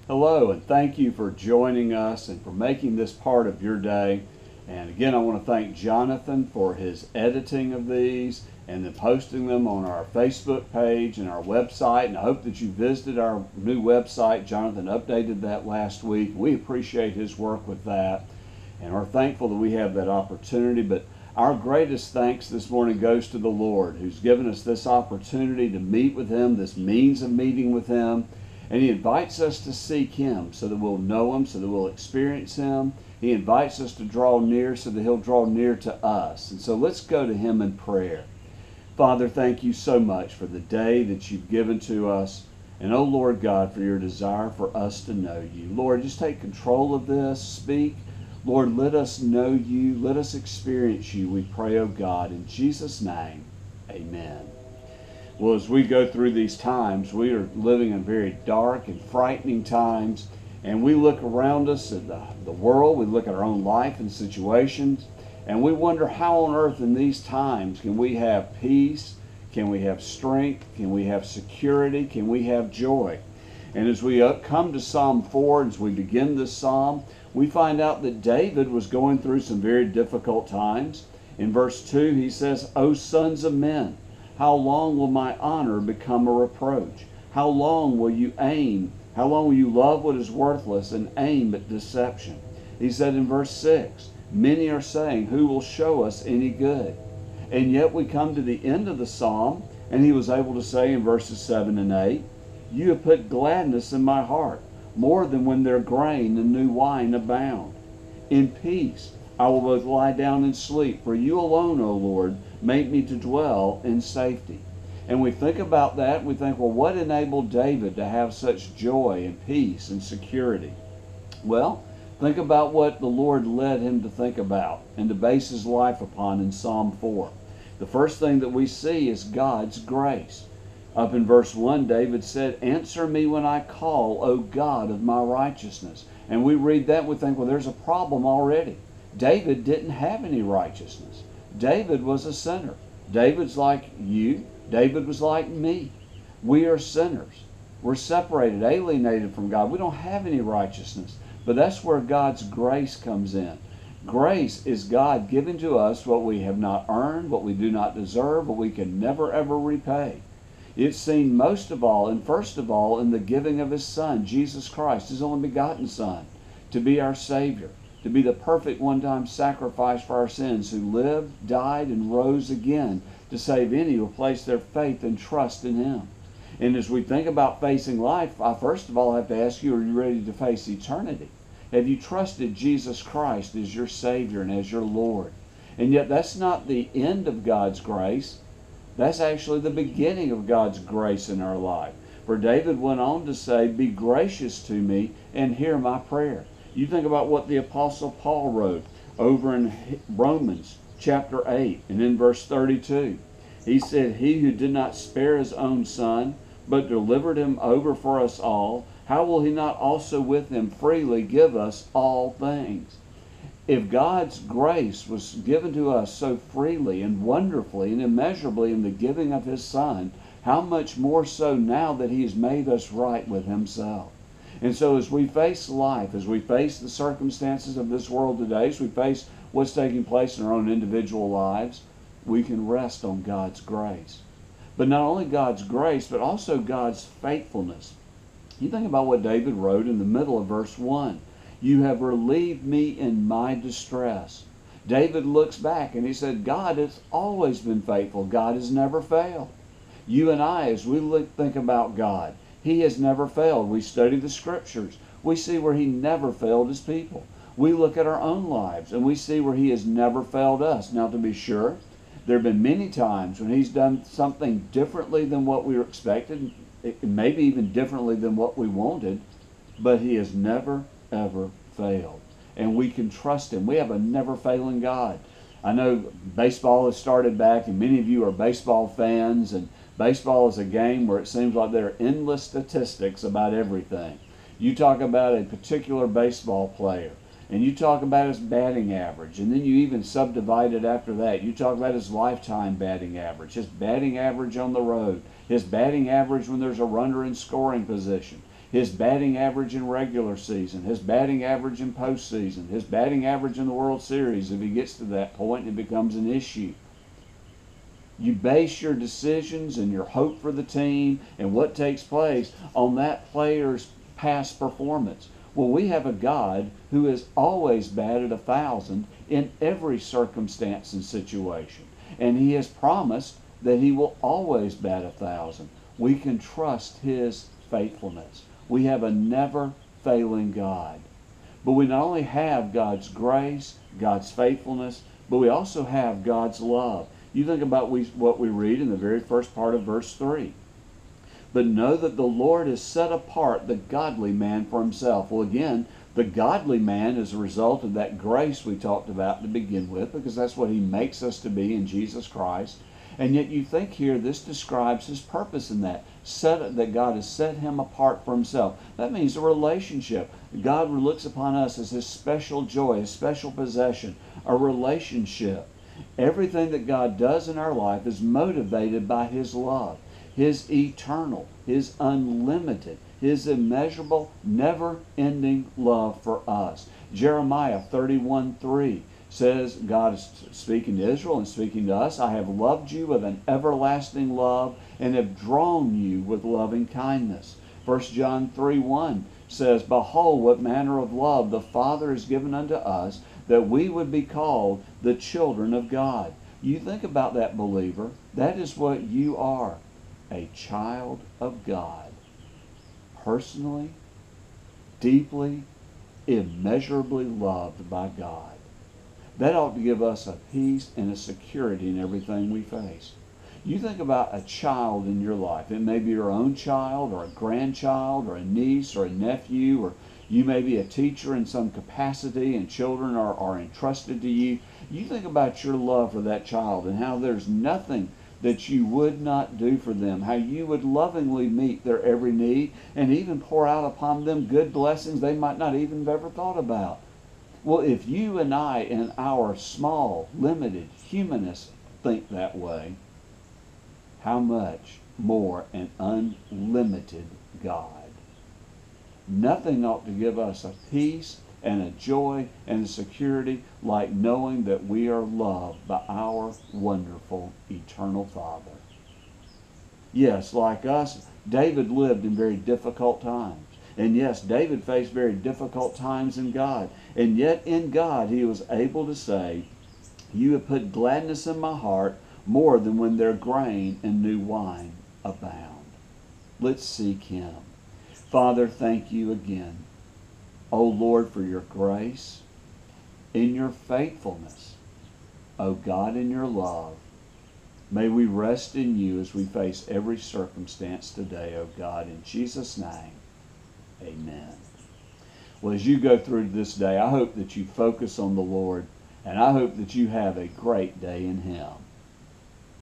Hello, and thank you for joining us and for making this part of your day. And again, I want to thank Jonathan for his editing of these and then posting them on our Facebook page and our website. And I hope that you visited our new website. Jonathan updated that last week. We appreciate his work with that and are thankful that we have that opportunity. But our greatest thanks this morning goes to the Lord, who's given us this opportunity to meet with him, this means of meeting with him. And he invites us to seek him so that we'll know him, so that we'll experience him. He invites us to draw near so that he'll draw near to us. And so let's go to him in prayer. Father, thank you so much for the day that you've given to us. And oh Lord God, for your desire for us to know you. Lord, just take control of this. Speak. Lord, let us know you. Let us experience you. We pray, oh God, in Jesus' name, amen. Well, as we go through these times, we are living in very dark and frightening times, and we look around us at the world, we look at our own life and situations, and we wonder how on earth in these times can we have peace, can we have strength, can we have security, can we have joy? And as we come to Psalm 4, as we begin this psalm, we find out that David was going through some very difficult times. In verse 2, he says, "O sons of men, how long will my honor become a reproach? How long will you aim? How long will you love what is worthless and aim at deception?" He said in verse 6, "Many are saying, who will show us any good?" And yet we come to the end of the psalm, and he was able to say in verses 7 and 8, "You have put gladness in my heart, more than when their grain and new wine abound. In peace I will both lie down and sleep, for you alone, O Lord, make me to dwell in safety." And we think about that, and we think, well, what enabled David to have such joy and peace and security? Well, think about what the Lord led him to think about and to base his life upon in Psalm 4. The first thing that we see is God's grace. Up in verse 1, David said, "Answer me when I call, O God of my righteousness." And we read that and we think, well, there's a problem already. David didn't have any righteousness. David was a sinner. David's like you. David was like me. We are sinners. We're separated, alienated from God. We don't have any righteousness. But that's where God's grace comes in. Grace is God giving to us what we have not earned, what we do not deserve, what we can never ever repay. It's seen most of all and first of all in the giving of his Son, Jesus Christ, his only begotten Son, to be our Savior, to be the perfect one-time sacrifice for our sins, who lived, died, and rose again to save any who place their faith and trust in him. And as we think about facing life, I first of all have to ask you, are you ready to face eternity? Have you trusted Jesus Christ as your Savior and as your Lord? And yet that's not the end of God's grace. That's actually the beginning of God's grace in our life. For David went on to say, "Be gracious to me and hear my prayer." You think about what the Apostle Paul wrote over in Romans chapter 8 and in verse 32. He said, "He who did not spare his own Son, but delivered him over for us all, how will he not also with him freely give us all things?" If God's grace was given to us so freely and wonderfully and immeasurably in the giving of his Son, how much more so now that he has made us right with himself? And so as we face life, as we face the circumstances of this world today, as we face what's taking place in our own individual lives, we can rest on God's grace. But not only God's grace, but also God's faithfulness. You think about what David wrote in the middle of verse 1. "You have relieved me in my distress." David looks back and he said, God has always been faithful. God has never failed. You and I, as we think about God, he has never failed. We study the scriptures. We see where he never failed his people. We look at our own lives and we see where he has never failed us. Now, to be sure, there have been many times when he's done something differently than what we were expected, maybe even differently than what we wanted, but he has never, ever failed. And we can trust him. We have a never failing God. I know baseball has started back, and many of you are baseball fans, and baseball is a game where it seems like there are endless statistics about everything. You talk about a particular baseball player, and you talk about his batting average, and then you even subdivide it after that. You talk about his lifetime batting average on the road, his batting average when there's a runner in scoring position, his batting average in regular season, his batting average in postseason, his batting average in the World Series if he gets to that point and it becomes an issue. You base your decisions and your hope for the team and what takes place on that player's past performance. Well, we have a God who has always batted 1,000 in every circumstance and situation. And he has promised that he will always bat 1,000. We can trust his faithfulness. We have a never failing God. But we not only have God's grace, God's faithfulness, but we also have God's love. You think about what we read in the very first part of verse 3. But know that the Lord has set apart the godly man for himself. Well, again, the godly man is a result of that grace we talked about to begin with, because that's what he makes us to be in Jesus Christ. And yet you think here this describes his purpose in that God has set him apart for himself. That means a relationship. God looks upon us as his special joy, his special possession, a relationship. Everything that God does in our life is motivated by his love, his eternal, his unlimited, his immeasurable, never-ending love for us. Jeremiah 31:3 says, God is speaking to Israel and speaking to us, I have loved you with an everlasting love and have drawn you with loving kindness. 1 John 3:1 says, behold, what manner of love the Father has given unto us, that we would be called the children of God. You think about that, believer. That is what you are, a child of God. Personally, deeply, immeasurably loved by God. That ought to give us a peace and a security in everything we face. You think about a child in your life. It may be your own child or a grandchild or a niece or a nephew, or you may be a teacher in some capacity and children are entrusted to you. You think about your love for that child and how there's nothing that you would not do for them, how you would lovingly meet their every need and even pour out upon them good blessings they might not even have ever thought about. Well, if you and I in our small, limited humanness think that way, how much more an unlimited God? Nothing ought to give us a peace and a joy and a security like knowing that we are loved by our wonderful eternal Father. Yes, like us, David lived in very difficult times. And yes, David faced very difficult times in God. And yet in God he was able to say, you have put gladness in my heart more than when their grain and new wine abound. Let's seek him. Father, thank you again, O Lord, for your grace, in your faithfulness, O God, in your love. May we rest in you as we face every circumstance today, O God, in Jesus' name. Amen. Well, as you go through this day, I hope that you focus on the Lord, and I hope that you have a great day in him.